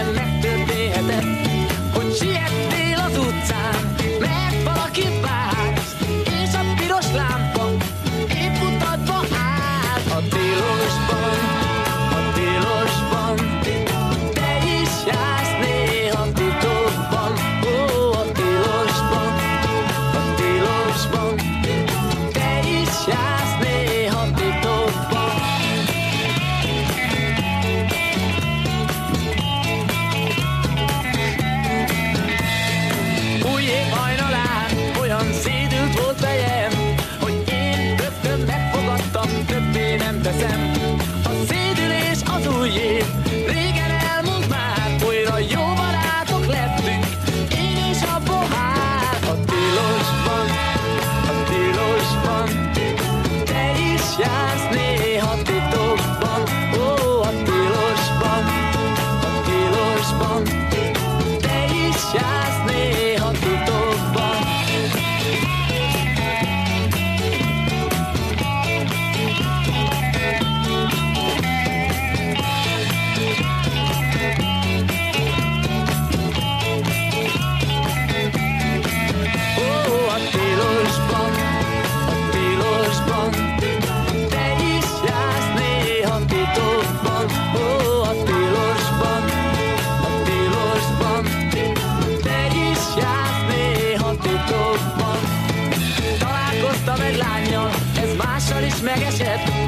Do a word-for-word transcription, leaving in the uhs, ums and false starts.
könnyen megtörténhetett, hogy siettél az utcán, mert valaki várt, és a piros lámpa épp utadba állt. A tilosban, a tilosban, te is jársz néha titokban. Ó, a tilosban, a tilosban, te is jársz néha titokban. Új év hajnalán olyan szédült volt fejem, hogy én rögtön megfogadtam, többé nem teszem. A szédülés az új év, régen elmúlt már, újra jó barátok lettünk, én és a pohár. A tilosban, a tilosban, te is jársz néha titokban. Ó, a tilosban, a tilosban, te is jársz néha titokban. Ó, a tilosban, a tilosban, te is jársz néha titokban. Ó, a tilosban, a tilosban, te is jársz néha titokban. Találkoztam egy lánnyal, ez mással is megesett,